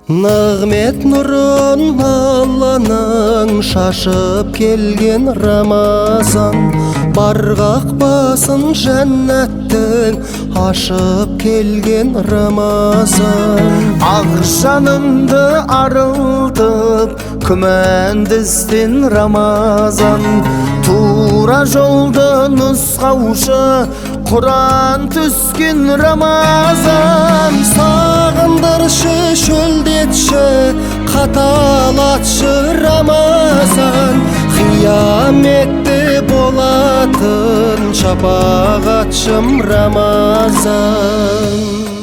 Нығмет нұрын Алланың шашып келген Рамазан, барғақ басын жәннаттың ашып келген Рамазан. Ақ жанымды арылтып күмәндізден Рамазан, тура жолды нұсқаушы Құран түскен Рамазан. Сағындыршы, шөлдетші, қаталатшы Рамазан, қияметте болатын шапағатшым Рамазан.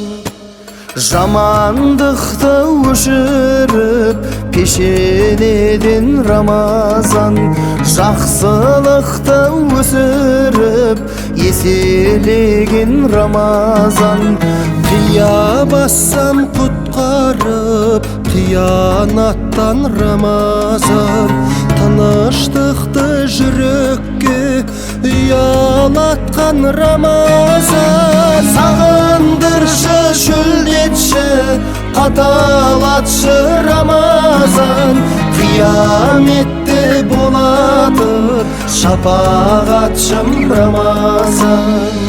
Жамандықты өшіріп пешенеден Рамазан, жақсылықты өсіріп еселеген Рамазан. Қия бассам құтқарып қиянаттан Рамазан, тыныштықты жүрекке ұялатқан Рамазан. Сағындыршы, шөлдетші, қаталатшы Рамазан, қияметте болады шапағатшым Рамазан.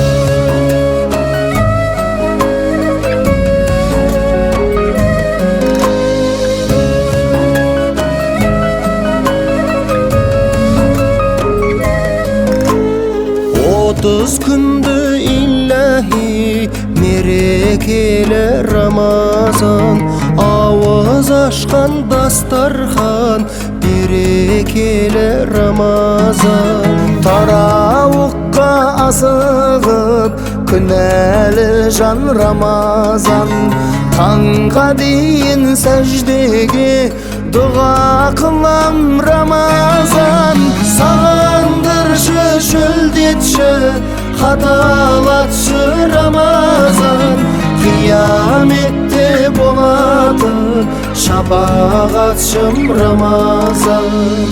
Отыз күнді илләхи мерекелі Рамазан, ауыз ашқан дастархан берекелі Рамазан. Тарауыққа асығып күнәлі жан Рамазан, таңға дейін сәждеге дұға қылам Рамазан. Сағындыршы, шөлдетші, қаталатшы Рамазан, қияметте болады шапағатшым Рамазан.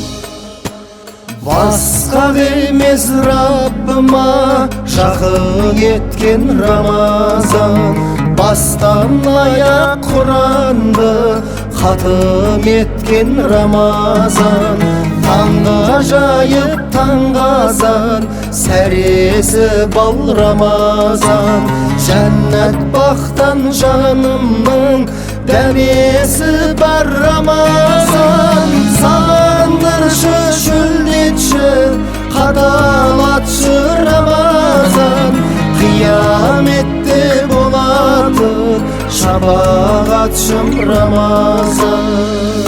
Басқа емес Раббыма жақын еткен Рамазан, бастан аяқ Құранды хатым еткен Рамазан. Таңға жайып таңғазан, сәресі бал Рамазан. Жәннат бақтан жанымның дәмесі бар Рамазан. Сағындыршы, шөлдетші, қаталатшы Рамазан, қияметте болады шапағатшым Рамазан.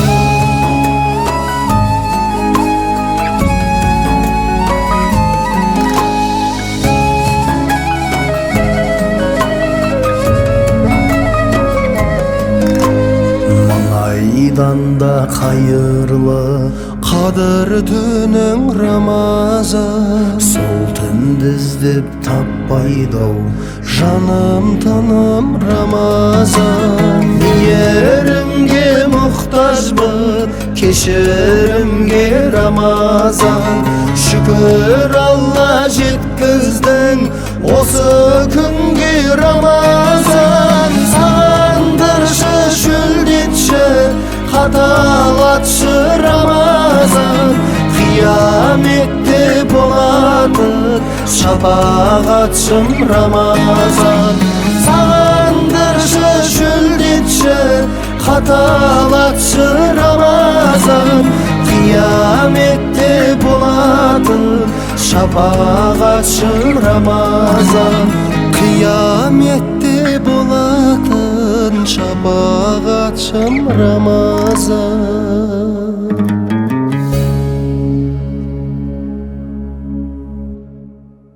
Айданда қайырлы Қадыр түнің Рамазан, сол түнді іздеп таппайды-ау жаным тыным Рамазан. Мейірімге мұқтажбын, кешірімге Рамазан. Шүкір Алла жеткіздің осы күнге Рамазан. Сағындыршы, шөлдетші, қаталатшы Рамазан, қияметте болады шапағатшым Рамазан. Сағындыршы, шөлдетші, қаталатшы Рамазан, қияметте болады шапағатшым Рамазан. Қияметте болатын шапағатшым Рамазан.